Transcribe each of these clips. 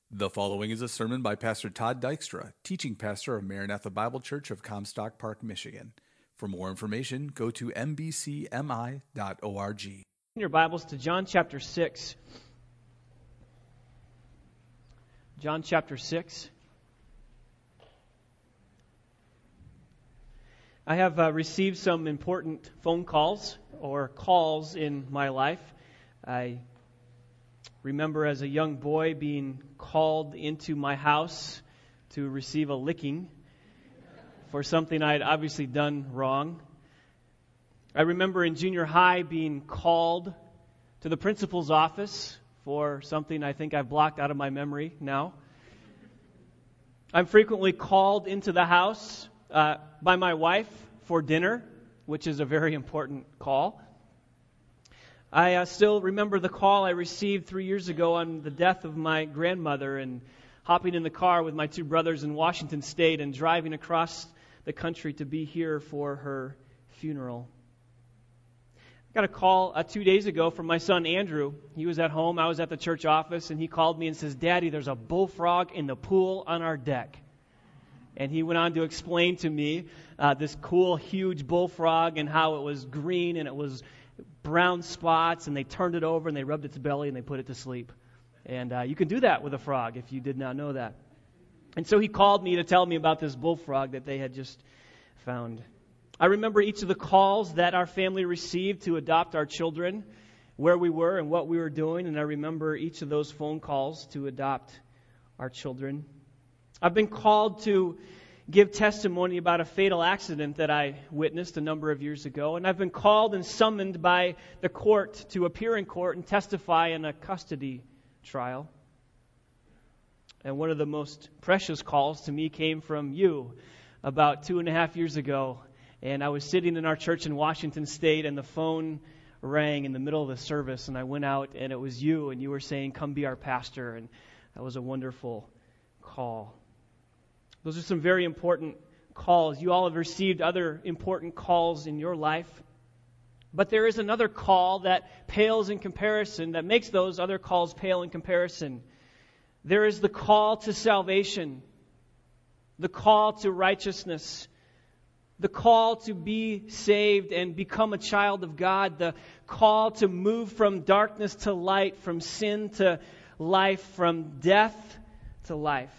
The following is a sermon by Pastor Todd Dykstra, teaching pastor of Maranatha Bible Church of Comstock Park, Michigan. For more information, go to mbcmi.org. Your Bibles to John chapter 6. John chapter 6. I have received some important phone calls or calls in my life. I remember as a young boy being called into my house to receive a licking for something I had obviously done wrong. I remember in junior high being called to the principal's office for something I think I've blocked out of my memory now. I'm frequently called into the house by my wife for dinner, which is a very important call. I still remember the call I received 3 years ago on the death of my grandmother and hopping in the car with my two brothers in Washington State and driving across the country to be here for her funeral. I got a call 2 days ago from my son Andrew. He was at home, I was at the church office, and he called me and says, "Daddy, there's a bullfrog in the pool on our deck." And he went on to explain to me this cool, huge bullfrog and how it was green and it was brown spots, and they turned it over and they rubbed its belly and they put it to sleep. And you can do that with a frog if you did not know that. And so he called me to tell me about this bullfrog that they had just found. I remember each of the calls that our family received to adopt our children, where we were and what we were doing, and I remember each of those phone calls to adopt our children. I've been called to give testimony about a fatal accident that I witnessed a number of years ago, and I've been called and summoned by the court to appear in court and testify in a custody trial. And one of the most precious calls to me came from you about 2.5 years ago, and I was sitting in our church in Washington State, and the phone rang in the middle of the service, and I went out, and it was you, and you were saying, "Come be our pastor," and that was a wonderful call. Those are some very important calls. You all have received other important calls in your life. But there is another call that pales in comparison, that makes those other calls pale in comparison. There is the call to salvation, the call to righteousness, the call to be saved and become a child of God, the call to move from darkness to light, from sin to life, from death to life.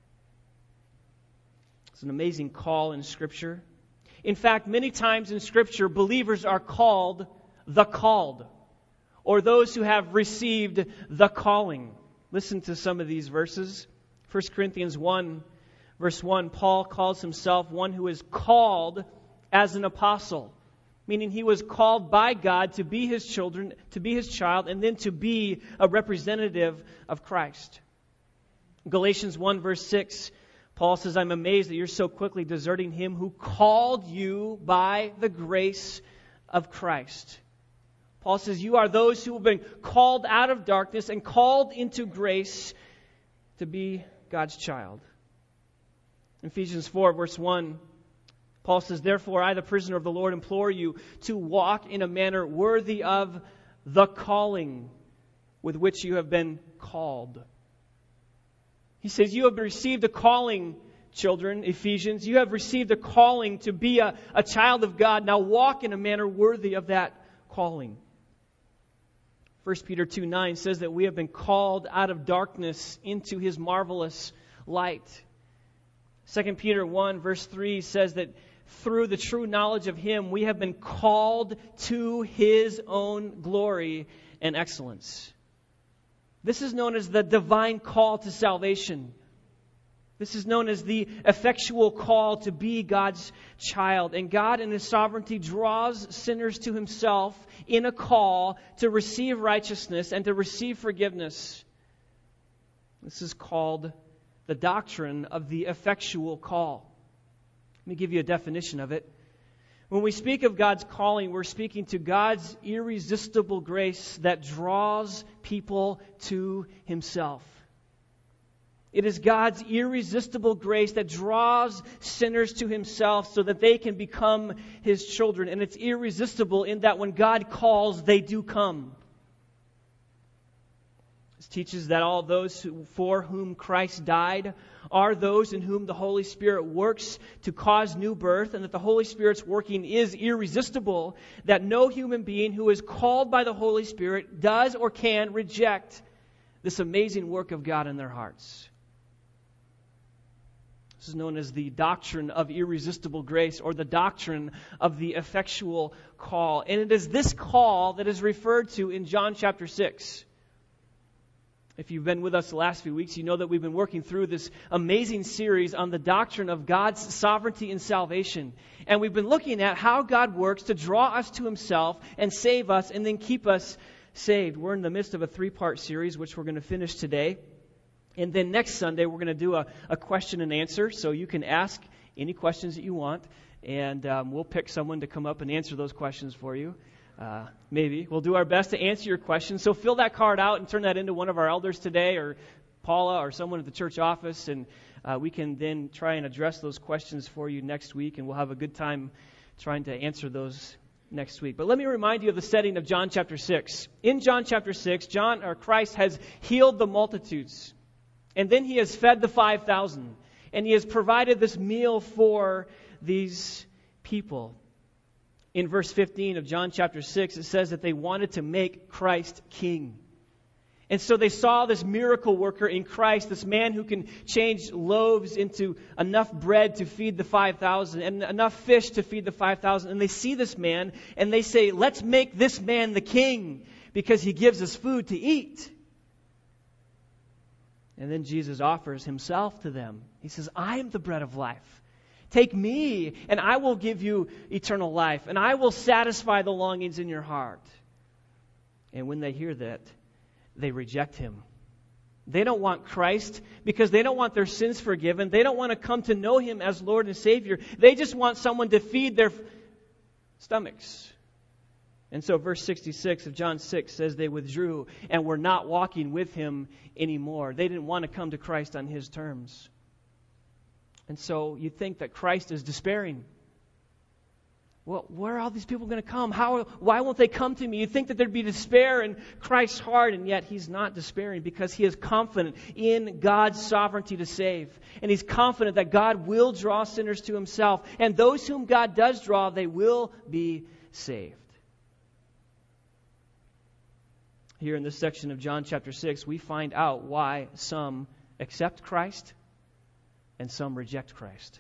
It's an amazing call in Scripture. In fact, many times in Scripture, believers are called the called, or those who have received the calling. Listen to some of these verses. 1 Corinthians 1, verse 1, Paul calls himself one who is called as an apostle, meaning he was called by God to be his children, to be his child, and then to be a representative of Christ. Galatians 1, verse 6, Paul says, "I'm amazed that you're so quickly deserting him who called you by the grace of Christ." Paul says, you are those who have been called out of darkness and called into grace to be God's child. In Ephesians 4, verse 1, Paul says, "Therefore I, the prisoner of the Lord, implore you to walk in a manner worthy of the calling with which you have been called." He says, you have received a calling, children, Ephesians. You have received a calling to be a child of God. Now walk in a manner worthy of that calling. 1 Peter 2:9 says that we have been called out of darkness into His marvelous light. 2 Peter 1, verse 3 says that through the true knowledge of Him, we have been called to His own glory and excellence. This is known as the divine call to salvation. This is known as the effectual call to be God's child. And God in His sovereignty draws sinners to Himself in a call to receive righteousness and to receive forgiveness. This is called the doctrine of the effectual call. Let me give you a definition of it. When we speak of God's calling, we're speaking to God's irresistible grace that draws people to Himself. It is God's irresistible grace that draws sinners to Himself so that they can become His children. And it's irresistible in that when God calls, they do come. It teaches that all those for whom Christ died are those in whom the Holy Spirit works to cause new birth, and that the Holy Spirit's working is irresistible, that no human being who is called by the Holy Spirit does or can reject this amazing work of God in their hearts. This is known as the doctrine of irresistible grace, or the doctrine of the effectual call. And it is this call that is referred to in John chapter 6. If you've been with us the last few weeks, you know that we've been working through this amazing series on the doctrine of God's sovereignty and salvation. And we've been looking at how God works to draw us to Himself and save us and then keep us saved. We're in the midst of a 3-part series, which we're going to finish today. And then next Sunday, we're going to do a question and answer. So you can ask any questions that you want, and we'll pick someone to come up and answer those questions for you. Maybe. We'll do our best to answer your questions. So fill that card out and turn that into one of our elders today, or Paula, or someone at the church office, and we can then try and address those questions for you next week, and we'll have a good time trying to answer those next week. But let me remind you of the setting of John chapter 6. In John chapter 6, Christ has healed the multitudes, and then He has fed the 5,000, and He has provided this meal for these people. In verse 15 of John chapter 6, it says that they wanted to make Christ king. And so they saw this miracle worker in Christ, this man who can change loaves into enough bread to feed the 5,000 and enough fish to feed the 5,000. And they see this man and they say, let's make this man the king because he gives us food to eat. And then Jesus offers Himself to them. He says, I am the bread of life. Take me, and I will give you eternal life, and I will satisfy the longings in your heart. And when they hear that, they reject Him. They don't want Christ because they don't want their sins forgiven. They don't want to come to know Him as Lord and Savior. They just want someone to feed their stomachs. And so verse 66 of John 6 says they withdrew and were not walking with Him anymore. They didn't want to come to Christ on His terms. And so you think that Christ is despairing. Well, where are all these people going to come? Why won't they come to me? You think that there'd be despair in Christ's heart, and yet He's not despairing because He is confident in God's sovereignty to save. And He's confident that God will draw sinners to Himself. And those whom God does draw, they will be saved. Here in this section of John chapter 6, we find out why some accept Christ and some reject Christ.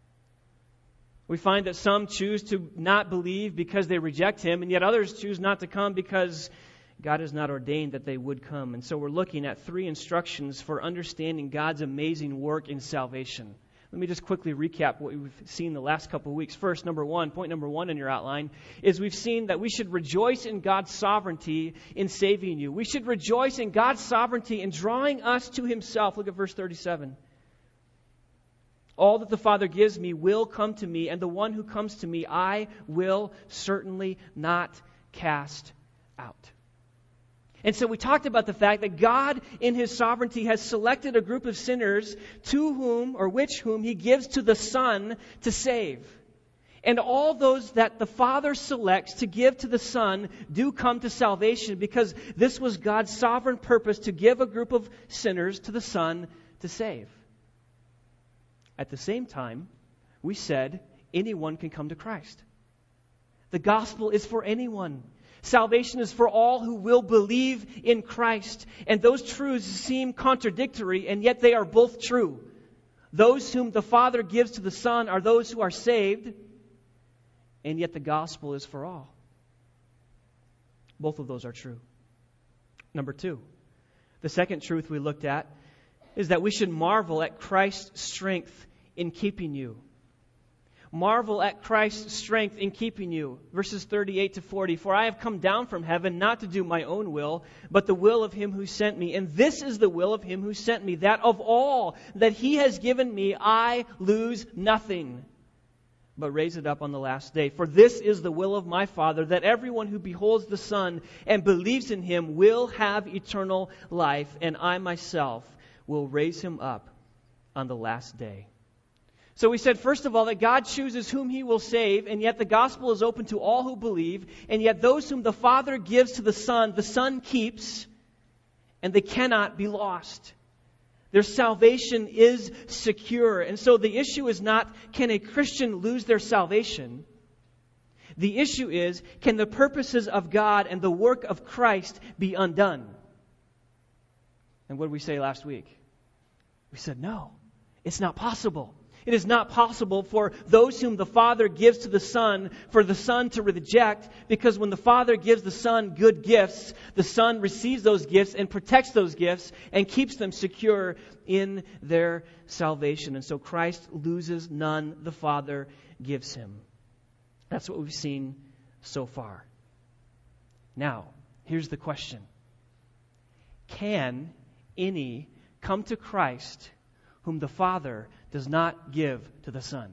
We find that some choose to not believe because they reject Him, and yet others choose not to come because God has not ordained that they would come. And so we're looking at 3 instructions for understanding God's amazing work in salvation. Let me just quickly recap what we've seen the last couple of weeks. First, point number 1 in your outline is we've seen that we should rejoice in God's sovereignty in saving you. We should rejoice in God's sovereignty in drawing us to Himself. Look at verse 37. All that the Father gives me will come to me, and the one who comes to me I will certainly not cast out. And so we talked about the fact that God in His sovereignty has selected a group of sinners to whom He gives to the Son to save. And all those that the Father selects to give to the Son do come to salvation because this was God's sovereign purpose to give a group of sinners to the Son to save. At the same time, we said anyone can come to Christ. The gospel is for anyone. Salvation is for all who will believe in Christ. And those truths seem contradictory, and yet they are both true. Those whom the Father gives to the Son are those who are saved, and yet the gospel is for all. Both of those are true. Number 2, the second truth we looked at is that we should marvel at Christ's strength in keeping you. Marvel at Christ's strength in keeping you. Verses 38 to 40. For I have come down from heaven not to do my own will, but the will of Him who sent me. And this is the will of Him who sent me, that of all that He has given me, I lose nothing, but raise it up on the last day. For this is the will of my Father, that everyone who beholds the Son and believes in Him will have eternal life, and I myself will raise him up on the last day. So we said, first of all, that God chooses whom He will save, and yet the gospel is open to all who believe, and yet those whom the Father gives to the Son keeps, and they cannot be lost. Their salvation is secure. And so the issue is not, can a Christian lose their salvation? The issue is, can the purposes of God and the work of Christ be undone? And what did we say last week? We said, no, it's not possible. It is not possible for those whom the Father gives to the Son, for the Son to reject, because when the Father gives the Son good gifts, the Son receives those gifts and protects those gifts and keeps them secure in their salvation. And so Christ loses none the Father gives him. That's what we've seen so far. Now, here's the question. Can any come to Christ whom the Father does not give to the Son?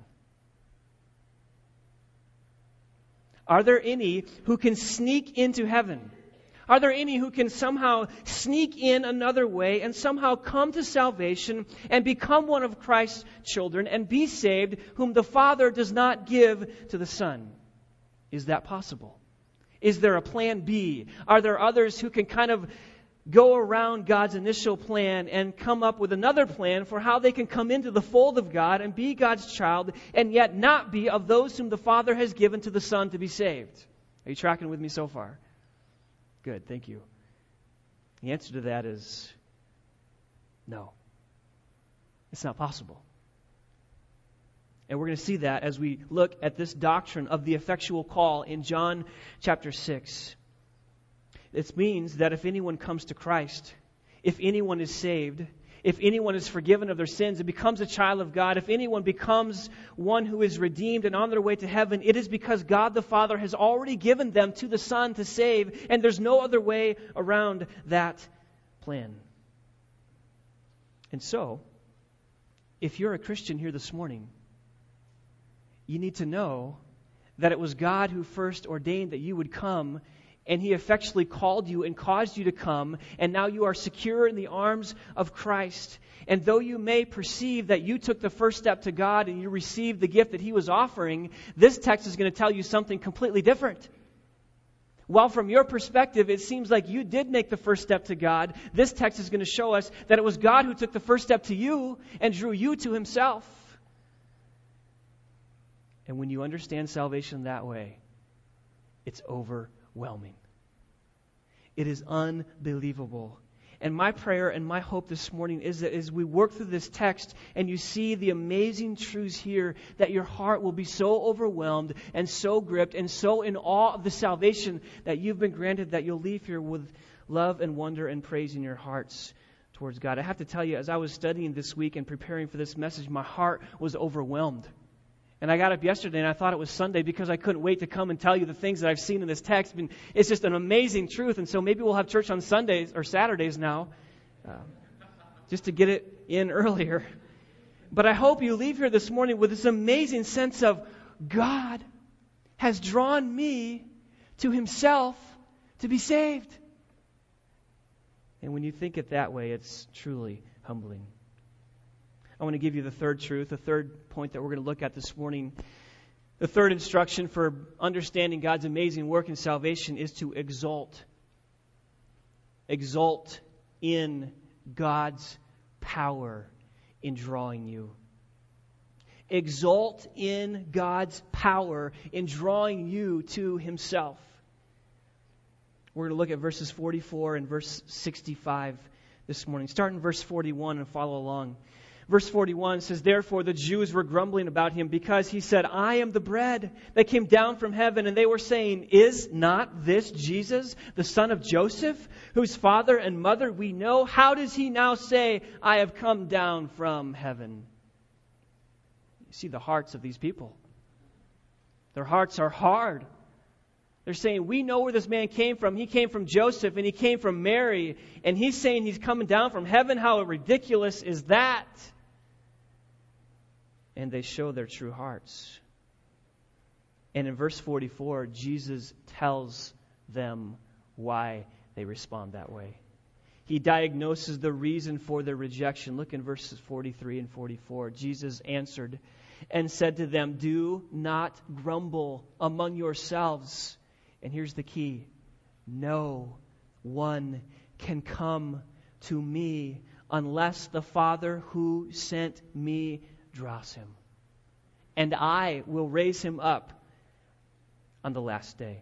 Are there any who can sneak into heaven? Are there any who can somehow sneak in another way and somehow come to salvation and become one of Christ's children and be saved, whom the Father does not give to the Son? Is that possible? Is there a plan B? Are there others who can kind of go around God's initial plan and come up with another plan for how they can come into the fold of God and be God's child and yet not be of those whom the Father has given to the Son to be saved? Are you tracking with me so far? Good, thank you. The answer to that is no. It's not possible. And we're going to see that as we look at this doctrine of the effectual call in John chapter 6. It means that if anyone comes to Christ, if anyone is saved, if anyone is forgiven of their sins and becomes a child of God, if anyone becomes one who is redeemed and on their way to heaven, it is because God the Father has already given them to the Son to save, and there's no other way around that plan. And so, if you're a Christian here this morning, you need to know that it was God who first ordained that you would come, and He effectually called you and caused you to come, and now you are secure in the arms of Christ. And though you may perceive that you took the first step to God and you received the gift that He was offering, this text is going to tell you something completely different. While from your perspective it seems like you did make the first step to God, this text is going to show us that it was God who took the first step to you and drew you to Himself. And when you understand salvation that way, it's overwhelming. It is unbelievable. And my prayer and my hope this morning is that as we work through this text and you see the amazing truths here, that your heart will be so overwhelmed and so gripped and so in awe of the salvation that you've been granted that you'll leave here with love and wonder and praise in your hearts towards God. I have to tell you, as I was studying this week and preparing for this message, my heart was overwhelmed. And I got up yesterday and I thought it was Sunday because I couldn't wait to come and tell you the things that I've seen in this text. I mean, it's just an amazing truth. And so maybe we'll have church on Sundays or Saturdays now, just to get it in earlier. But I hope you leave here this morning with this amazing sense of God has drawn me to Himself to be saved. And when you think it that way, it's truly humbling. I want to give you the third truth, the third point that we're going to look at this morning. The third instruction for understanding God's amazing work in salvation is to exult. Exult in God's power in drawing you. Exult in God's power in drawing you to Himself. We're going to look at verses 44 and verse 65 this morning. Start in verse 41 and follow along. Verse 41 says, "Therefore the Jews were grumbling about Him because He said, 'I am the bread that came down from heaven.' And they were saying, 'Is not this Jesus, the son of Joseph, whose father and mother we know? How does He now say, I have come down from heaven?'" You see the hearts of these people. Their hearts are hard. They're saying, we know where this man came from. He came from Joseph and he came from Mary. And he's saying he's coming down from heaven. How ridiculous is that? And they show their true hearts. And in verse 44, Jesus tells them why they respond that way. He diagnoses the reason for their rejection. Look in verses 43 and 44. Jesus answered and said to them, "Do not grumble among yourselves." And here's the key. No one can come to me unless the Father who sent me draws him. And I will raise him up on the last day.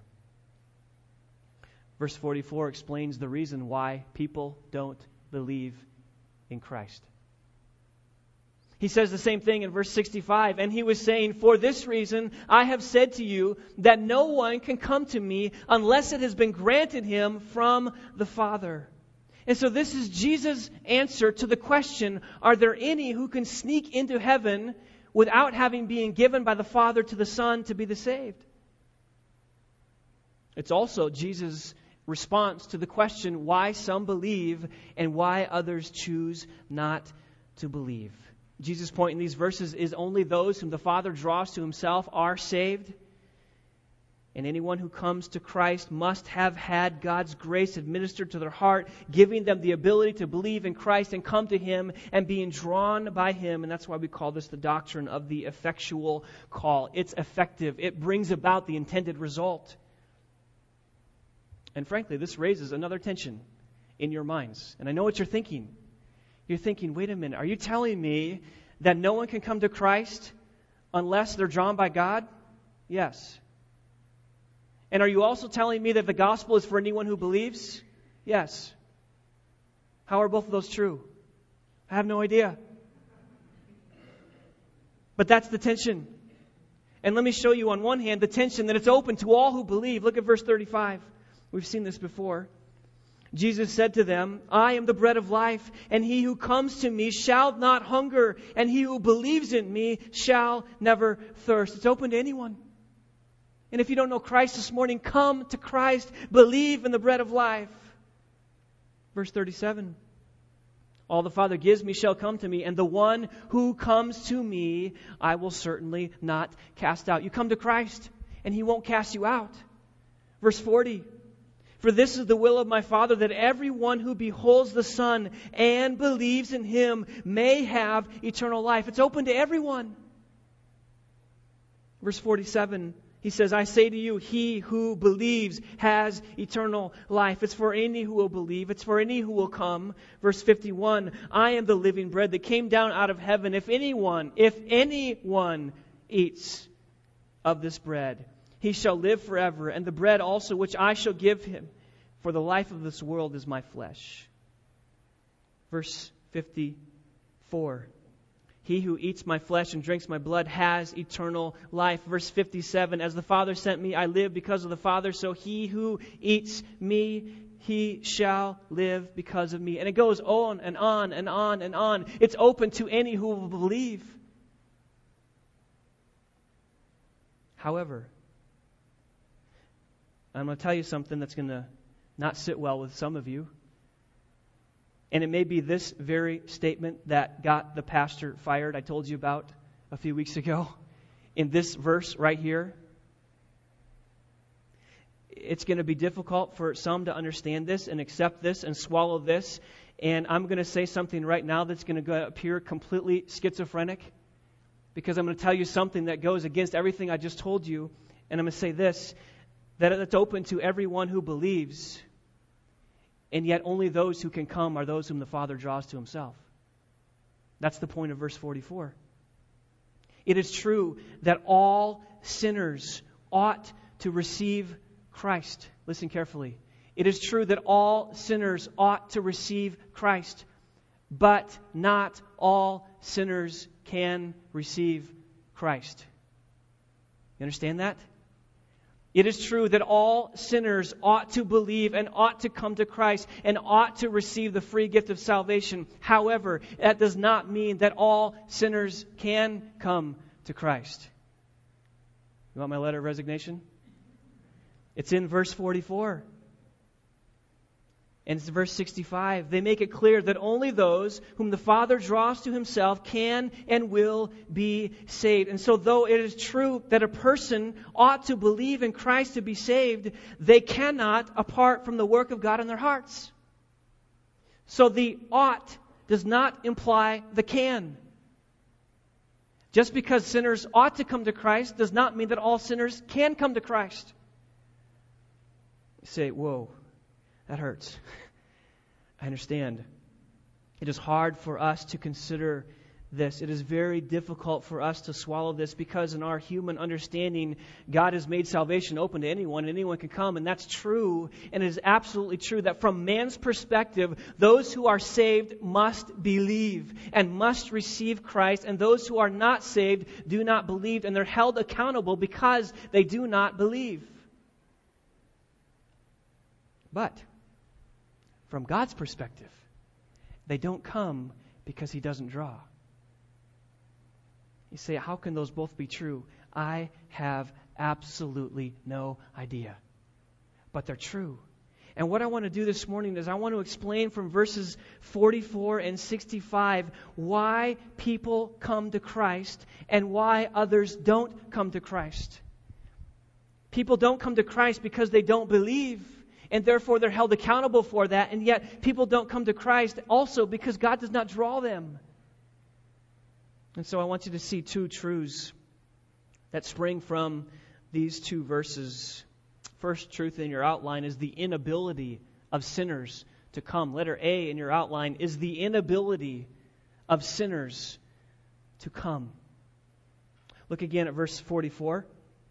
Verse 44 explains the reason why people don't believe in Christ. He says the same thing in verse 65. And he was saying, for this reason I have said to you that no one can come to me unless it has been granted him from the Father. And so this is Jesus' answer to the question, are there any who can sneak into heaven without having been given by the Father to the Son to be the saved? It's also Jesus' response to the question why some believe and why others choose not to believe. Jesus' point in these verses is only those whom the Father draws to himself are saved. And anyone who comes to Christ must have had God's grace administered to their heart, giving them the ability to believe in Christ and come to him and being drawn by him. And that's why we call this the doctrine of the effectual call. It's effective. It brings about the intended result. And frankly, this raises another tension in your minds. And I know what you're thinking. You're thinking, wait a minute, are you telling me that no one can come to Christ unless they're drawn by God? Yes. And are you also telling me that the gospel is for anyone who believes? Yes. How are both of those true? I have no idea. But that's the tension. And let me show you on one hand the tension that it's open to all who believe. Look at verse 35. We've seen this before. Jesus said to them, I am the bread of life, and he who comes to me shall not hunger, and he who believes in me shall never thirst. It's open to anyone. And if you don't know Christ this morning, come to Christ. Believe in the bread of life. Verse 37. All the Father gives me shall come to me, and the one who comes to me I will certainly not cast out. You come to Christ, and he won't cast you out. Verse 40. For this is the will of my Father, that everyone who beholds the Son and believes in him may have eternal life. It's open to everyone. Verse 47, he says, I say to you, he who believes has eternal life. It's for any who will believe. It's for any who will come. Verse 51, I am the living bread that came down out of heaven. If anyone eats of this bread, he shall live forever, and the bread also which I shall give him, for the life of this world is my flesh. Verse 54. He who eats my flesh and drinks my blood has eternal life. Verse 57. As the Father sent me, I live because of the Father. So he who eats me, he shall live because of me. And it goes on and on and on and on. It's open to any who will believe. However, I'm going to tell you something that's going to not sit well with some of you. And it may be this very statement that got the pastor fired I told you about a few weeks ago. In this verse right here. It's going to be difficult for some to understand this and accept this and swallow this. And I'm going to say something right now that's going to appear completely schizophrenic. Because I'm going to tell you something that goes against everything I just told you. And I'm going to say this, that it's open to everyone who believes. And yet only those who can come are those whom the Father draws to himself. That's the point of verse 44. It is true that all sinners ought to receive Christ. Listen carefully. It is true that all sinners ought to receive Christ, but not all sinners can receive Christ. You understand that? It is true that all sinners ought to believe and ought to come to Christ and ought to receive the free gift of salvation. However, that does not mean that all sinners can come to Christ. You want my letter of resignation? It's in verse 44. And it's verse 65. They make it clear that only those whom the Father draws to himself can and will be saved. And so though it is true that a person ought to believe in Christ to be saved, they cannot apart from the work of God in their hearts. So the ought does not imply the can. Just because sinners ought to come to Christ does not mean that all sinners can come to Christ. You say, whoa. That hurts. I understand. It is hard for us to consider this. It is very difficult for us to swallow this because in our human understanding, God has made salvation open to anyone, and anyone can come, and that's true, and it is absolutely true that from man's perspective, those who are saved must believe and must receive Christ, and those who are not saved do not believe, and they're held accountable because they do not believe. But from God's perspective, they don't come because He doesn't draw. You say, how can those both be true? I have absolutely no idea. But they're true. And what I want to do this morning is I want to explain from verses 44 and 65 why people come to Christ and why others don't come to Christ. People don't come to Christ because they don't believe, and therefore they're held accountable for that. And yet people don't come to Christ also because God does not draw them. And so I want you to see two truths that spring from these two verses. First truth in your outline is the inability of sinners to come. Letter A in your outline is the inability of sinners to come. Look again at verse 44.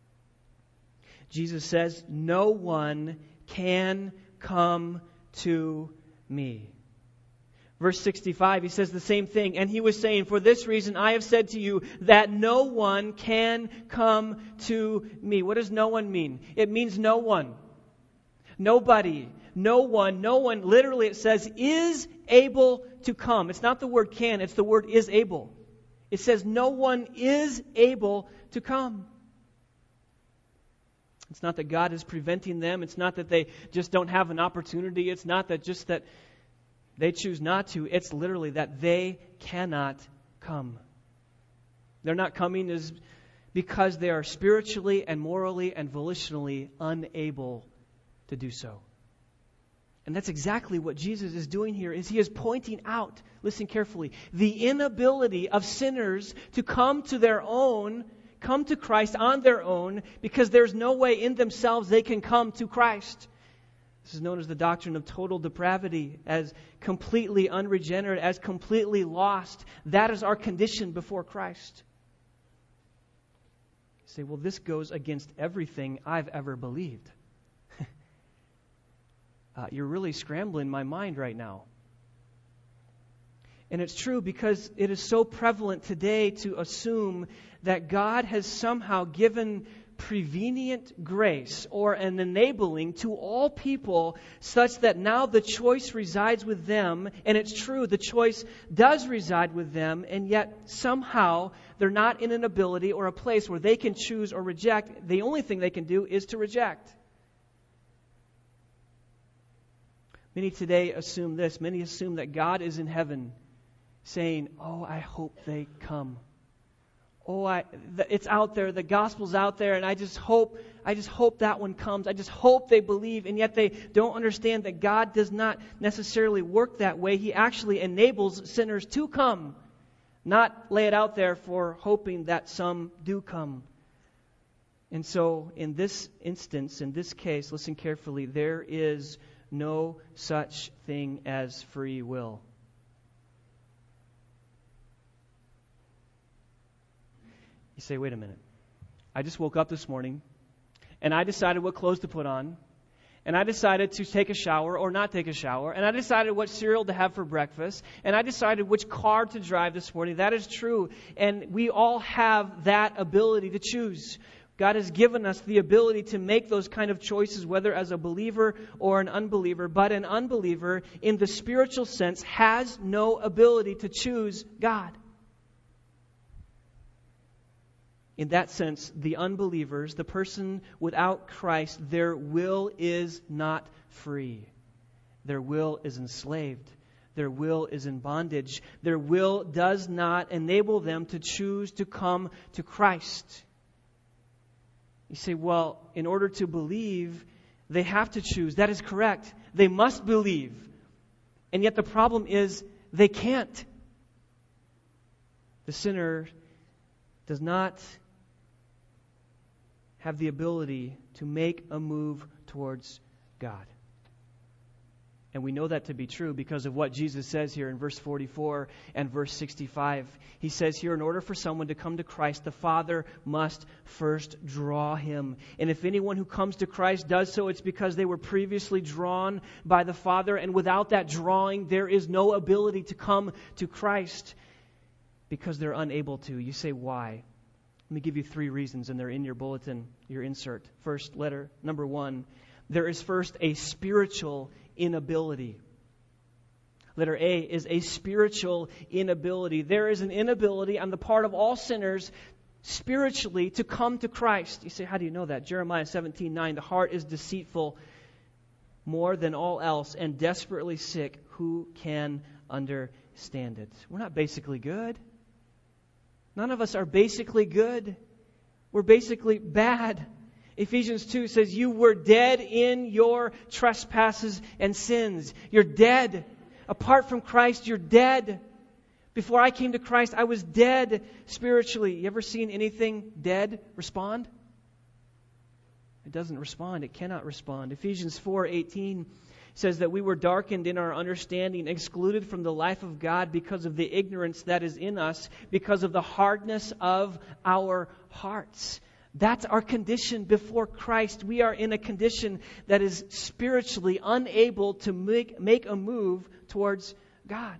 Jesus says, "No one can come to me." Verse 65, he says the same thing. And he was saying, "For this reason I have said to you that no one can come to me." What does no one mean? It means no one. Nobody. No one. No one. Literally it says is able to come. It's not the word can, it's the word is able. It says no one is able to come. It's not that God is preventing them. It's not that they just don't have an opportunity. It's not that just that they choose not to. It's literally that they cannot come. They're not coming is because they are spiritually and morally and volitionally unable to do so. And that's exactly what Jesus is doing here, is He is pointing out, listen carefully, the inability of sinners to come to Christ on their own, because there's no way in themselves they can come to Christ. This is known as the doctrine of total depravity, as completely unregenerate, as completely lost. That is our condition before Christ. You say, well, this goes against everything I've ever believed. You're really scrambling my mind right now. And it's true because it is so prevalent today to assume that God has somehow given prevenient grace or an enabling to all people such that now the choice resides with them. And it's true, the choice does reside with them, and yet somehow they're not in an ability or a place where they can choose or reject. The only thing they can do is to reject. Many today assume this. Many assume that God is in heaven saying, "Oh, I hope they come. It's out there, the gospel's out there, and I just hope that one comes. I just hope they believe." And yet they don't understand that God does not necessarily work that way. He actually enables sinners to come, not lay it out there for hoping that some do come. And so in this instance, in this case, listen carefully, there is no such thing as free will. You say, wait a minute. I just woke up this morning, and I decided what clothes to put on, and I decided to take a shower or not take a shower, and I decided what cereal to have for breakfast, and I decided which car to drive this morning. That is true, and we all have that ability to choose. God has given us the ability to make those kind of choices, whether as a believer or an unbeliever. But an unbeliever, in the spiritual sense, has no ability to choose God. In that sense, the unbelievers, the person without Christ, their will is not free. Their will is enslaved. Their will is in bondage. Their will does not enable them to choose to come to Christ. You say, well, in order to believe, they have to choose. That is correct. They must believe. And yet the problem is they can't. The sinner does not have the ability to make a move towards God. And we know that to be true because of what Jesus says here in verse 44 and verse 65. He says here, in order for someone to come to Christ, the Father must first draw him. And if anyone who comes to Christ does so, it's because they were previously drawn by the Father. And without that drawing, there is no ability to come to Christ because they're unable to. You say, why? Let me give you 3 reasons, and they're in your bulletin, your insert. First, number 1, there is first a spiritual inability. Letter A is a spiritual inability. There is an inability on the part of all sinners spiritually to come to Christ. You say, how do you know that? Jeremiah 17:9, the heart is deceitful more than all else and desperately sick. Who can understand it? We're not basically good. None of us are basically good. We're basically bad. Ephesians 2 says, you were dead in your trespasses and sins. You're dead. Apart from Christ, you're dead. Before I came to Christ, I was dead spiritually. You ever seen anything dead respond? It doesn't respond. It cannot respond. Ephesians 4:18 says that we were darkened in our understanding, excluded from the life of God because of the ignorance that is in us, because of the hardness of our hearts. That's our condition before Christ. We are in a condition that is spiritually unable to make a move towards God.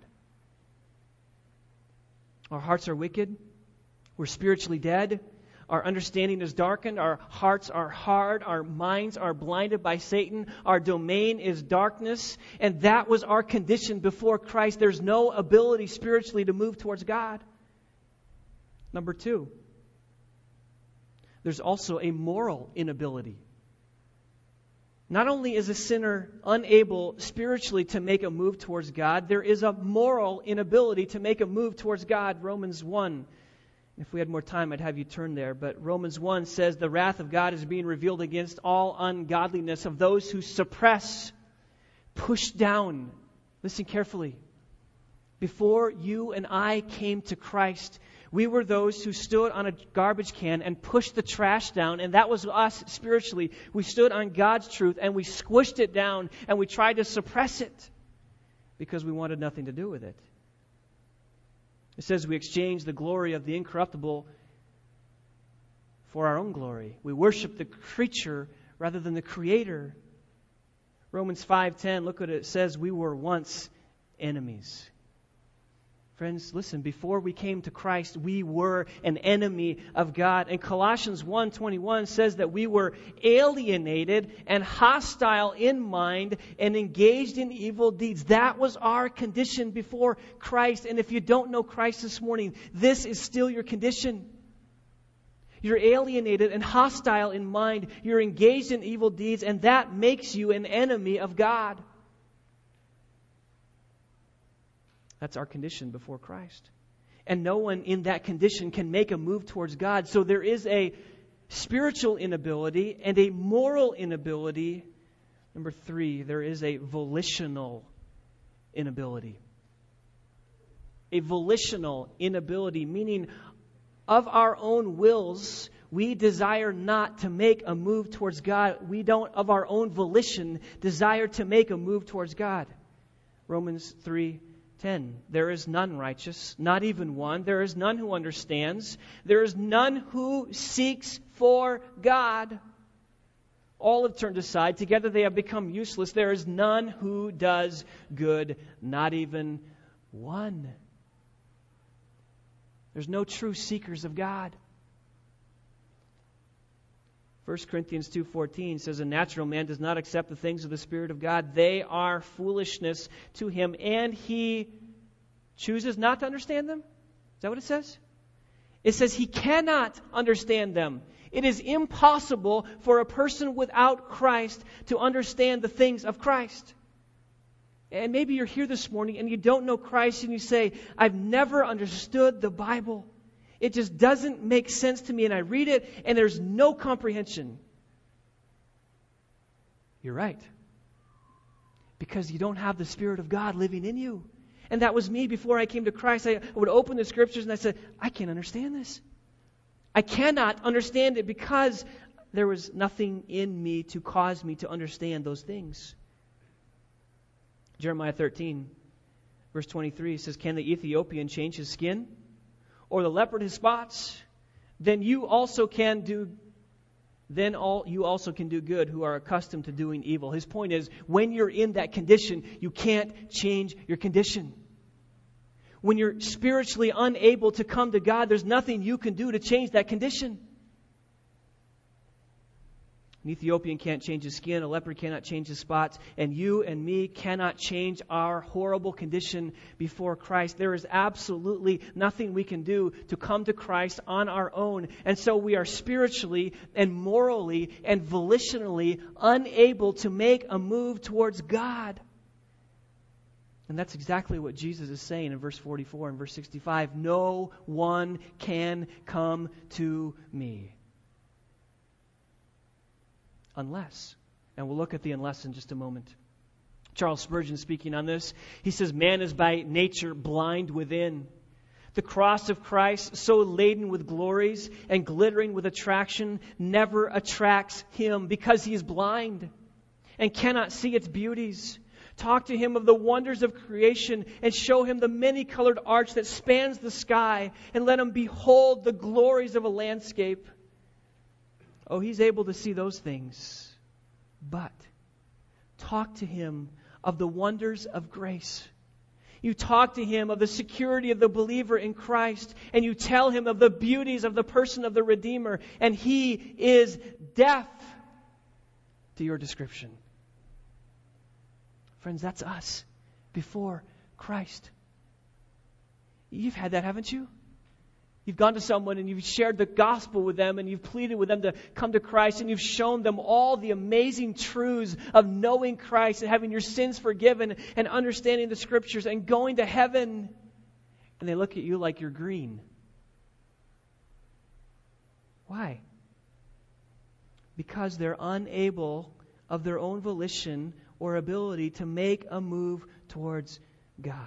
Our hearts are wicked. We're spiritually dead. Our understanding is darkened. Our hearts are hard. Our minds are blinded by Satan. Our domain is darkness. And that was our condition before Christ. There's no ability spiritually to move towards God. Number 2. There's also a moral inability. Not only is a sinner unable spiritually to make a move towards God, there is a moral inability to make a move towards God. Romans 1. If we had more time, I'd have you turn there. But Romans 1 says the wrath of God is being revealed against all ungodliness of those who suppress, push down. Listen carefully. Before you and I came to Christ, we were those who stood on a garbage can and pushed the trash down, and that was us spiritually. We stood on God's truth and we squished it down and we tried to suppress it because we wanted nothing to do with it. It says we exchanged the glory of the incorruptible for our own glory. We worship the creature rather than the Creator. Romans 5:10, look what it says. We were once enemies. Friends, listen, before we came to Christ, we were an enemy of God. And Colossians 1:21 says that we were alienated and hostile in mind and engaged in evil deeds. That was our condition before Christ. And if you don't know Christ this morning, this is still your condition. You're alienated and hostile in mind. You're engaged in evil deeds, and that makes you an enemy of God. That's our condition before Christ. And no one in that condition can make a move towards God. So there is a spiritual inability and a moral inability. Number 3, there is a volitional inability. A volitional inability, meaning of our own wills, we desire not to make a move towards God. We don't, of our own volition, desire to make a move towards God. Romans 3:10. There is none righteous, not even one. There is none who understands. There is none who seeks for God. All have turned aside. Together they have become useless. There is none who does good, not even one. There's no true seekers of God. 1 Corinthians 2:14 says, a natural man does not accept the things of the Spirit of God. They are foolishness to him, and he chooses not to understand them. Is that what it says? It says he cannot understand them. It is impossible for a person without Christ to understand the things of Christ. And maybe you're here this morning and you don't know Christ and you say, I've never understood the Bible. It just doesn't make sense to me, and I read it and there's no comprehension. You're right. Because you don't have the Spirit of God living in you. And that was me before I came to Christ. I would open the Scriptures and I said, I can't understand this. I cannot understand it because there was nothing in me to cause me to understand those things. Jeremiah 13, verse 23 says, "Can the Ethiopian change his skin, or the leopard his spots? Then you also can do good who are accustomed to doing evil." His point is, when you're in that condition, you can't change your condition. When you're spiritually unable to come to God, there's nothing you can do to change that condition. An Ethiopian can't change his skin, a leopard cannot change his spots, and you and me cannot change our horrible condition before Christ. There is absolutely nothing we can do to come to Christ on our own. And so we are spiritually and morally and volitionally unable to make a move towards God. And that's exactly what Jesus is saying in verse 44 and verse 65. No one can come to me. Unless. And we'll look at the unless in just a moment. Charles Spurgeon, speaking on this, he says, "Man is by nature blind within. The cross of Christ, so laden with glories and glittering with attraction, never attracts him because he is blind and cannot see its beauties. Talk to him of the wonders of creation and show him the many-colored arch that spans the sky, and let him behold the glories of a landscape. Oh, he's able to see those things. But talk to him of the wonders of grace. You talk to him of the security of the believer in Christ, and you tell him of the beauties of the person of the Redeemer, and he is deaf to your description." Friends, that's us before Christ. You've had that, haven't you? You've gone to someone and you've shared the gospel with them, and you've pleaded with them to come to Christ, and you've shown them all the amazing truths of knowing Christ and having your sins forgiven and understanding the Scriptures and going to heaven. And they look at you like you're green. Why? Because they're unable of their own volition or ability to make a move towards God.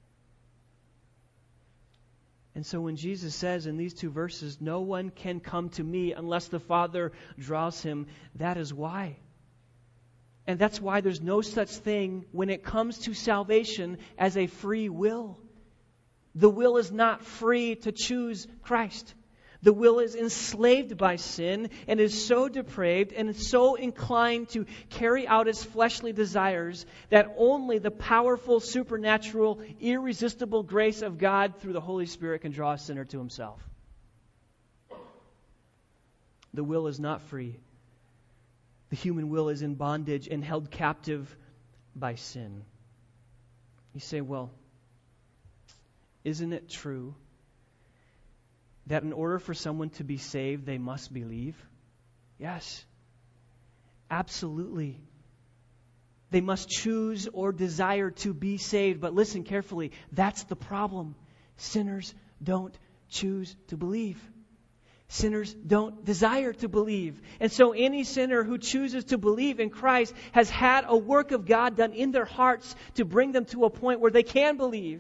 And so when Jesus says in these two verses, "No one can come to me unless the Father draws him," that is why. And that's why there's no such thing when it comes to salvation as a free will. The will is not free to choose Christ. The will is enslaved by sin and is so depraved and is so inclined to carry out its fleshly desires that only the powerful, supernatural, irresistible grace of God through the Holy Spirit can draw a sinner to himself. The will is not free. The human will is in bondage and held captive by sin. You say, well, isn't it true that in order for someone to be saved, they must believe? Yes, absolutely. They must choose or desire to be saved. But listen carefully, that's the problem. Sinners don't choose to believe. Sinners don't desire to believe. And so any sinner who chooses to believe in Christ has had a work of God done in their hearts to bring them to a point where they can believe.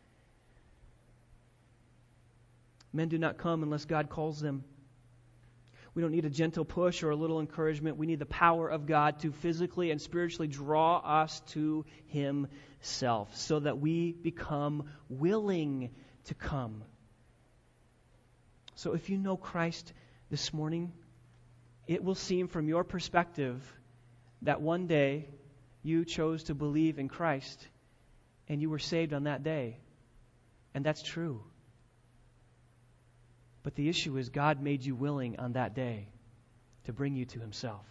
Men do not come unless God calls them. We don't need a gentle push or a little encouragement. We need the power of God to physically and spiritually draw us to Himself so that we become willing to come. So if you know Christ this morning, it will seem from your perspective that one day you chose to believe in Christ and you were saved on that day. And that's true. But the issue is God made you willing on that day to bring you to Himself.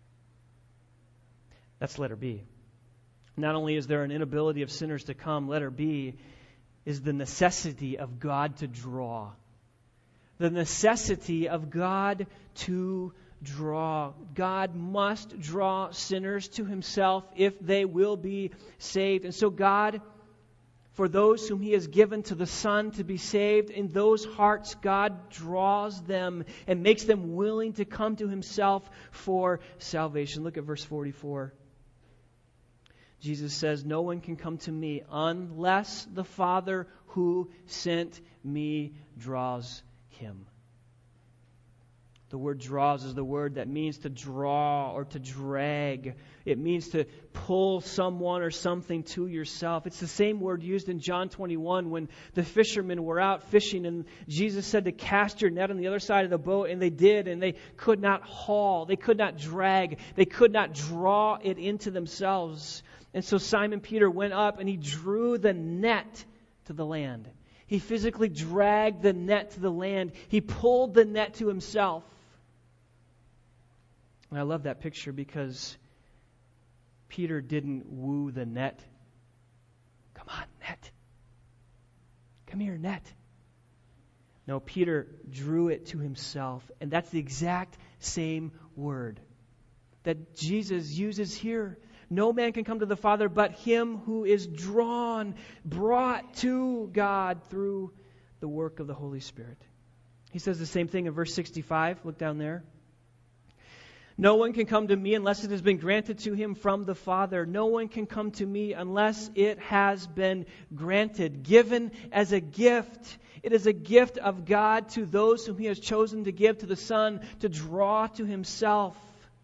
That's letter B. Not only is there an inability of sinners to come, letter B is the necessity of God to draw. The necessity of God to draw. God must draw sinners to Himself if they will be saved. And so God, for those whom He has given to the Son to be saved, in those hearts God draws them and makes them willing to come to Himself for salvation. Look at verse 44. Jesus says, "No one can come to me unless the Father who sent me draws him." The word draws is the word that means to draw or to drag. It means to pull someone or something to yourself. It's the same word used in John 21 when the fishermen were out fishing and Jesus said to cast your net on the other side of the boat, and they did, and they could not haul, they could not drag, they could not draw it into themselves. And so Simon Peter went up and he drew the net to the land. He physically dragged the net to the land. He pulled the net to himself. And I love that picture because Peter didn't woo the net. Come on, net. Come here, net. No, Peter drew it to himself. And that's the exact same word that Jesus uses here. No man can come to the Father but him who is drawn, brought to God through the work of the Holy Spirit. He says the same thing in verse 65. Look down there. No one can come to me unless it has been granted to him from the Father. No one can come to me unless it has been granted, given as a gift. It is a gift of God to those whom he has chosen to give to the Son to draw to himself.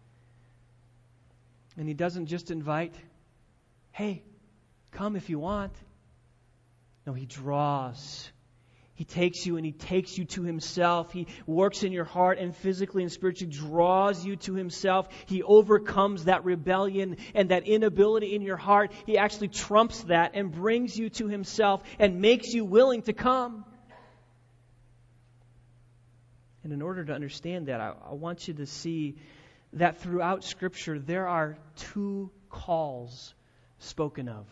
And he doesn't just invite, hey, come if you want. No, he draws. He takes you and he takes you to himself. He works in your heart and physically and spiritually draws you to himself. He overcomes that rebellion and that inability in your heart. He actually trumps that and brings you to himself and makes you willing to come. And in order to understand that, I want you to see that throughout Scripture there are two calls spoken of.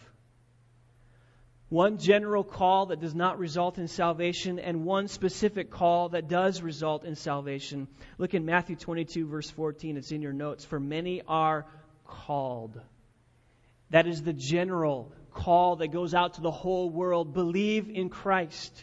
One general call that does not result in salvation, and one specific call that does result in salvation. Look in Matthew 22, verse 14. It's in your notes. For many are called. That is the general call that goes out to the whole world. Believe in Christ.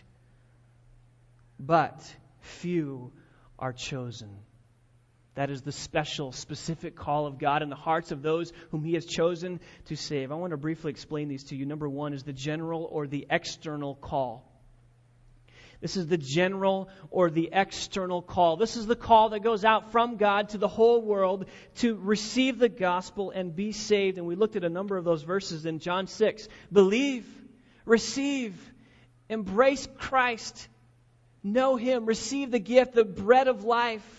But few are chosen. That is the special, specific call of God in the hearts of those whom he has chosen to save. I want to briefly explain these to you. Number one is the general or the external call. This is the general or the external call. This is the call that goes out from God to the whole world to receive the gospel and be saved. And we looked at a number of those verses in John 6. Believe, receive, embrace Christ, know him, receive the gift, the bread of life.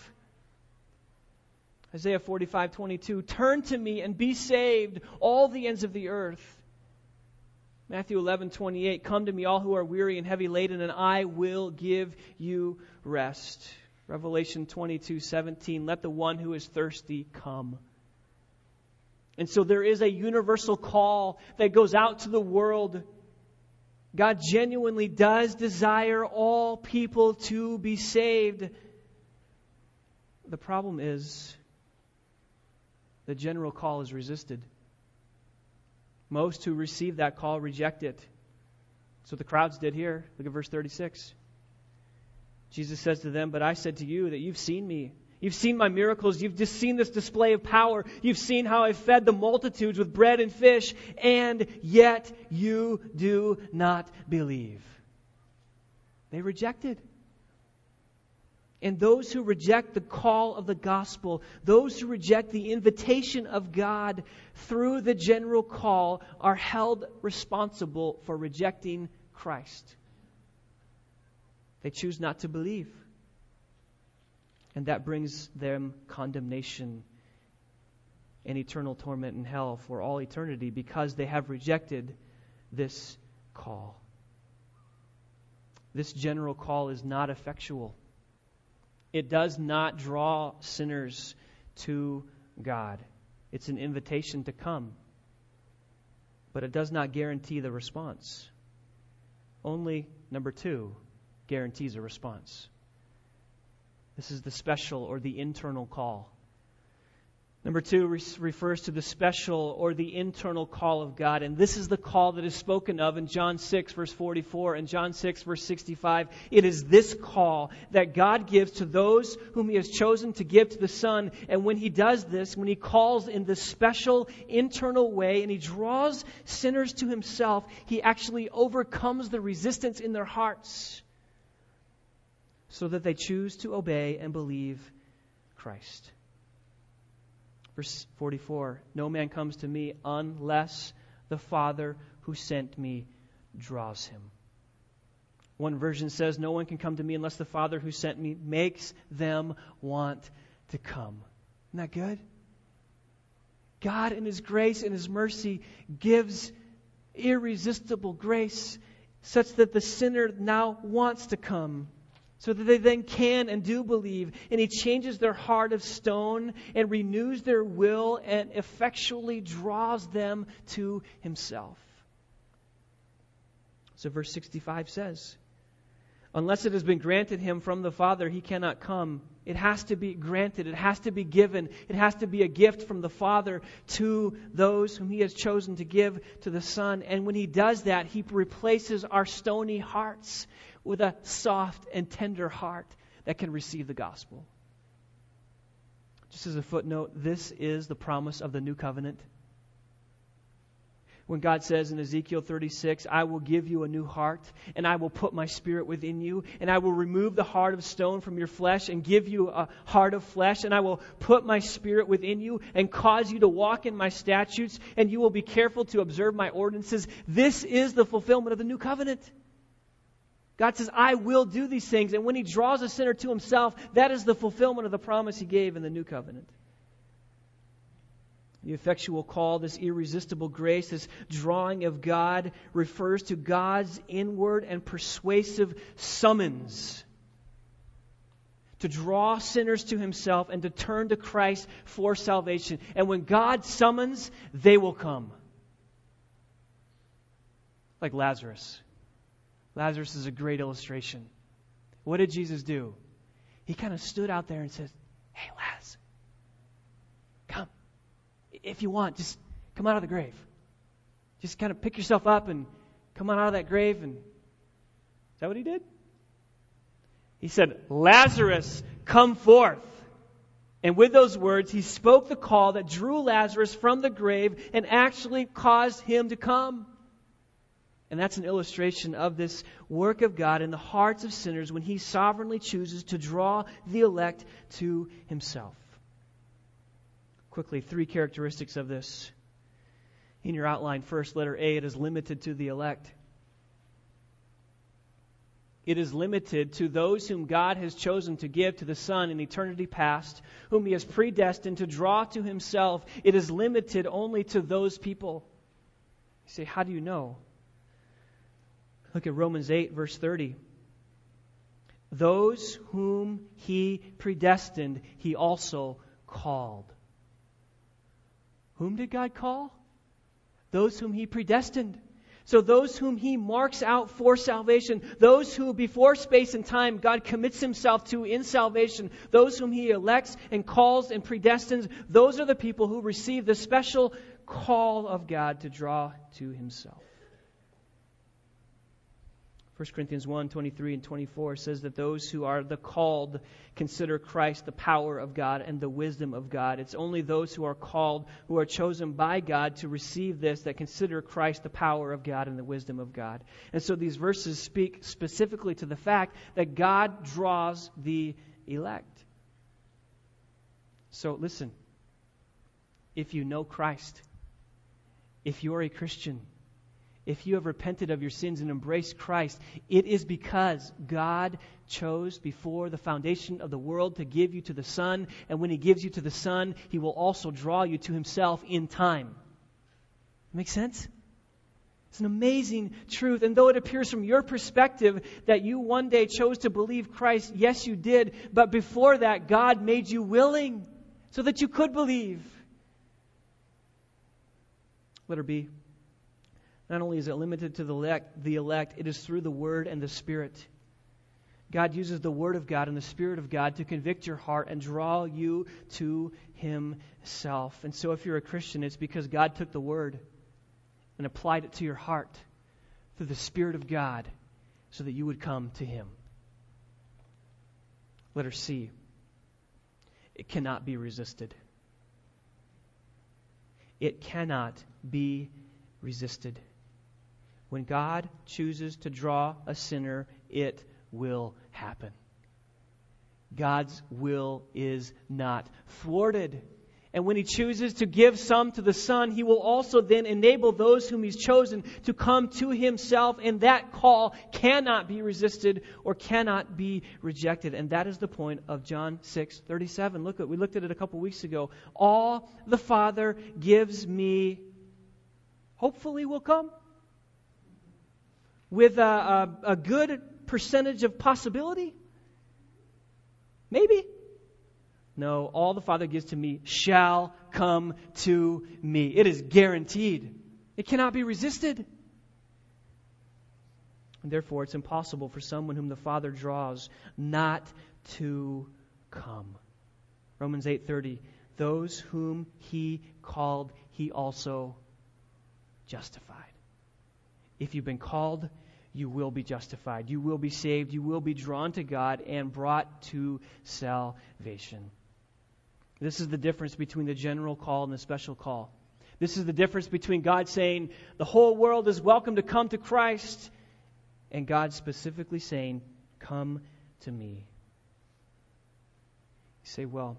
Isaiah 45:22, turn to me and be saved, all the ends of the earth. Matthew 11:28, come to me all who are weary and heavy laden, and I will give you rest. Revelation 22:17, let the one who is thirsty come. And so there is a universal call that goes out to the world. God genuinely does desire all people to be saved. The problem is, the general call is resisted. Most who receive that call reject it. That's what the crowds did here. Look at verse 36. Jesus says to them, but I said to you that you've seen me. You've seen my miracles. You've just seen this display of power. You've seen how I fed the multitudes with bread and fish, and yet you do not believe. They rejected. And those who reject the call of the gospel, those who reject the invitation of God through the general call, are held responsible for rejecting Christ. They choose not to believe. And that brings them condemnation and eternal torment in hell for all eternity because they have rejected this call. This general call is not effectual. It does not draw sinners to God. It's an invitation to come. But it does not guarantee the response. Only, number two, guarantees a response. This is the special or the internal call. Number two refers to the special or the internal call of God. And this is the call that is spoken of in John 6, verse 44 and John 6, verse 65. It is this call that God gives to those whom he has chosen to give to the Son. And when he does this, when he calls in this special internal way and he draws sinners to himself, he actually overcomes the resistance in their hearts so that they choose to obey and believe Christ. Verse 44, no man comes to me unless the Father who sent me draws him. One version says, no one can come to me unless the Father who sent me makes them want to come. Isn't that good? God in His grace and His mercy gives irresistible grace such that the sinner now wants to come, so that they then can and do believe. And He changes their heart of stone and renews their will and effectually draws them to Himself. So verse 65 says, unless it has been granted him from the Father, he cannot come. It has to be granted. It has to be given. It has to be a gift from the Father to those whom He has chosen to give to the Son. And when He does that, He replaces our stony hearts with a soft and tender heart that can receive the gospel. Just as a footnote, this is the promise of the new covenant. When God says in Ezekiel 36, I will give you a new heart, and I will put my Spirit within you, and I will remove the heart of stone from your flesh and give you a heart of flesh, and I will put my Spirit within you and cause you to walk in my statutes, and you will be careful to observe my ordinances. This is the fulfillment of the new covenant. God says, I will do these things, and when He draws a sinner to Himself, that is the fulfillment of the promise He gave in the new covenant. The effectual call, this irresistible grace, this drawing of God, refers to God's inward and persuasive summons to draw sinners to Himself and to turn to Christ for salvation. And when God summons, they will come. Like Lazarus. Lazarus is a great illustration. What did Jesus do? He kind of stood out there and said, hey, Laz, come. If you want, just come out of the grave. Just kind of pick yourself up and come on out of that grave. And is that what He did? He said, Lazarus, come forth. And with those words, He spoke the call that drew Lazarus from the grave and actually caused him to come. And that's an illustration of this work of God in the hearts of sinners when He sovereignly chooses to draw the elect to Himself. Quickly, 3 characteristics of this. In your outline, first, letter A, it is limited to the elect. It is limited to those whom God has chosen to give to the Son in eternity past, whom He has predestined to draw to Himself. It is limited only to those people. You say, how do you know? Look at Romans 8, verse 30. Those whom He predestined, He also called. Whom did God call? Those whom He predestined. So those whom He marks out for salvation, those who before space and time God commits Himself to in salvation, those whom He elects and calls and predestines, those are the people who receive the special call of God to draw to Himself. 1 Corinthians 1, 23 and 24 says that those who are the called consider Christ the power of God and the wisdom of God. It's only those who are called, who are chosen by God to receive this, that consider Christ the power of God and the wisdom of God. And so these verses speak specifically to the fact that God draws the elect. So listen, if you know Christ, if you're a Christian, if you have repented of your sins and embraced Christ, it is because God chose before the foundation of the world to give you to the Son. And when He gives you to the Son, He will also draw you to Himself in time. Make sense? It's an amazing truth. And though it appears from your perspective that you one day chose to believe Christ, yes, you did. But before that, God made you willing so that you could believe. Letter B. Not only is it limited to the elect, it is through the Word and the Spirit. God uses the Word of God and the Spirit of God to convict your heart and draw you to Himself. And so if you're a Christian, it's because God took the Word and applied it to your heart through the Spirit of God so that you would come to Him. Letter C. It cannot be resisted. It cannot be resisted. When God chooses to draw a sinner, it will happen. God's will is not thwarted. And when He chooses to give some to the Son, He will also then enable those whom He's chosen to come to Himself, and that call cannot be resisted or cannot be rejected. And that is the point of John 6:37. We looked at it a couple weeks ago. All the Father gives me, hopefully will come, with a good percentage of possibility. Maybe. No, all the Father gives to me shall come to me. It is guaranteed. It cannot be resisted. And therefore, it's impossible for someone whom the Father draws not to come. Romans 8:30, those whom He called, He also justified. If you've been called, you will be justified. You will be saved. You will be drawn to God and brought to salvation. This is the difference between the general call and the special call. This is the difference between God saying the whole world is welcome to come to Christ and God specifically saying, come to me. You say, well,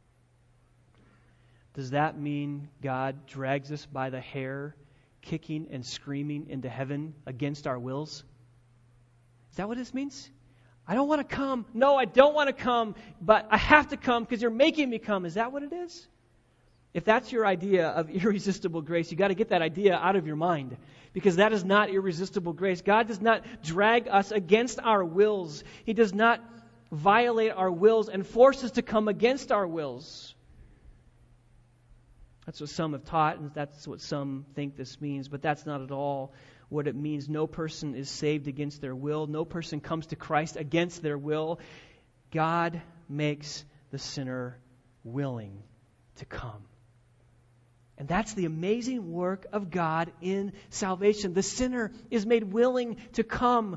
does that mean God drags us by the hair, kicking and screaming into heaven against our wills? Is that what this means? I don't want to come. No, I don't want to come, but I have to come because you're making me come. Is that what it is? If that's your idea of irresistible grace, you got to get that idea out of your mind, because that is not irresistible grace. God does not drag us against our wills. He does not violate our wills and force us to come against our wills. That's what some have taught, and that's what some think this means, but that's not at all what it means. No person is saved against their will. No person comes to Christ against their will. God makes the sinner willing to come. And that's the amazing work of God in salvation. The sinner is made willing to come.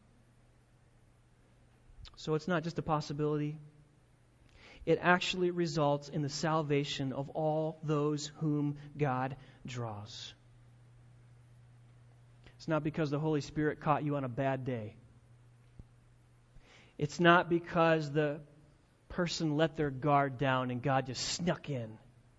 So it's not just a possibility. It actually results in the salvation of all those whom God draws. It's not because the Holy Spirit caught you on a bad day. It's not because the person let their guard down and God just snuck in.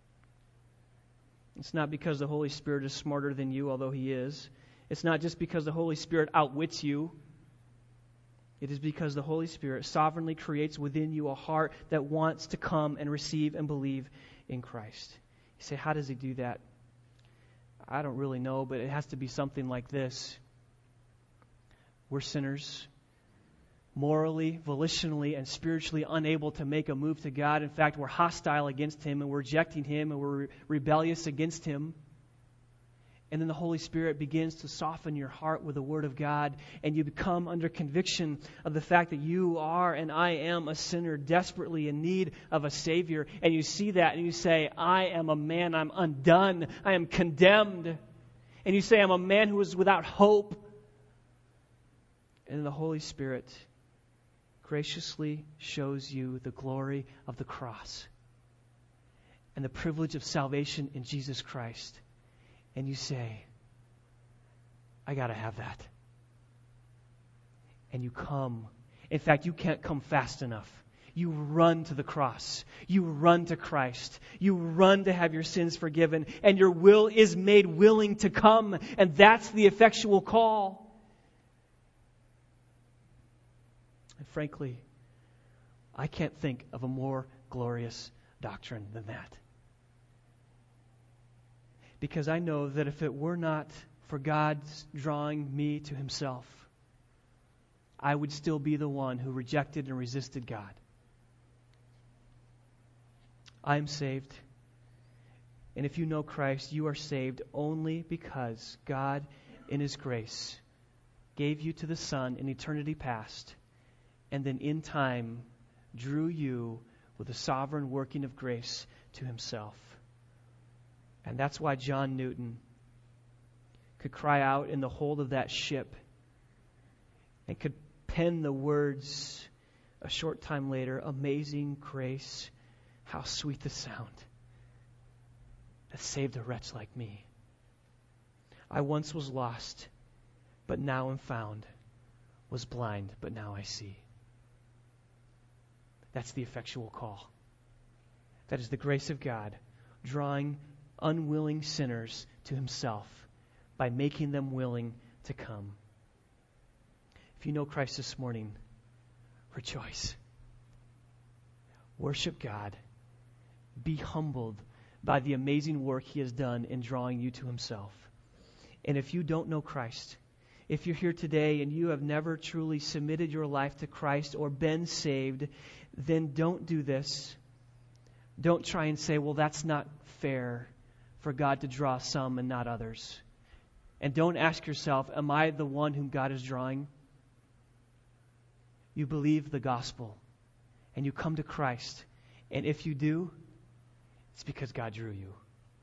It's not because the Holy Spirit is smarter than you, although He is. It's not just because the Holy Spirit outwits you. It is because the Holy Spirit sovereignly creates within you a heart that wants to come and receive and believe in Christ. You say, how does He do that? I don't really know, but it has to be something like this. We're sinners, morally, volitionally, and spiritually unable to make a move to God. In fact, we're hostile against Him, and we're rejecting Him, and we're rebellious against Him. And then the Holy Spirit begins to soften your heart with the Word of God, and you become under conviction of the fact that you are and I am a sinner desperately in need of a Savior. And you see that and you say, I am a man, I'm undone, I am condemned. And you say, I'm a man who is without hope. And the Holy Spirit graciously shows you the glory of the cross and the privilege of salvation in Jesus Christ. And you say, I got to have that. And you come. In fact, you can't come fast enough. You run to the cross. You run to Christ. You run to have your sins forgiven. And your will is made willing to come. And that's the effectual call. And frankly, I can't think of a more glorious doctrine than that. Because I know that if it were not for God's drawing me to Himself, I would still be the one who rejected and resisted God. I am saved. And if you know Christ, you are saved only because God, in His grace, gave you to the Son in eternity past, and then in time drew you with a sovereign working of grace to Himself. And that's why John Newton could cry out in the hold of that ship and could pen the words a short time later, amazing grace, how sweet the sound that saved a wretch like me. I once was lost, but now am found, was blind, but now I see. That's the effectual call. That is the grace of God drawing unwilling sinners to himself by making them willing to come. If you know Christ this morning, rejoice. Worship God. Be humbled by the amazing work he has done in drawing you to himself. And if you don't know Christ, if you're here today and you have never truly submitted your life to Christ or been saved, then don't do this. Don't try and say, well, that's not fair for God to draw some and not others. And don't ask yourself, am I the one whom God is drawing? You believe the gospel and you come to Christ. And if you do, it's because God drew you.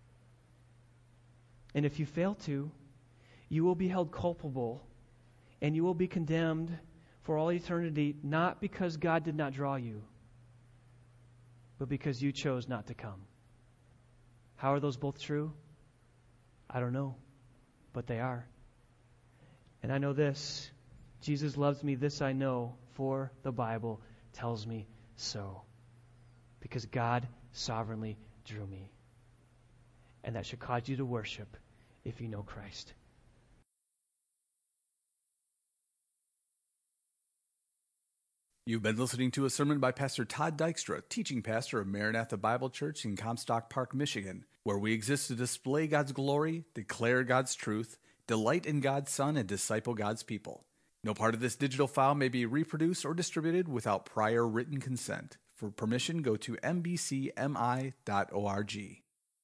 And if you fail to, you will be held culpable and you will be condemned for all eternity, not because God did not draw you, but because you chose not to come. How are those both true? I don't know, but they are. And I know this: Jesus loves me, this I know, for the Bible tells me so. Because God sovereignly drew me. And that should cause you to worship if you know Christ. You've been listening to a sermon by Pastor Todd Dykstra, teaching pastor of Maranatha Bible Church in Comstock Park, Michigan, where we exist to display God's glory, declare God's truth, delight in God's Son, and disciple God's people. No part of this digital file may be reproduced or distributed without prior written consent. For permission, go to mbcmi.org.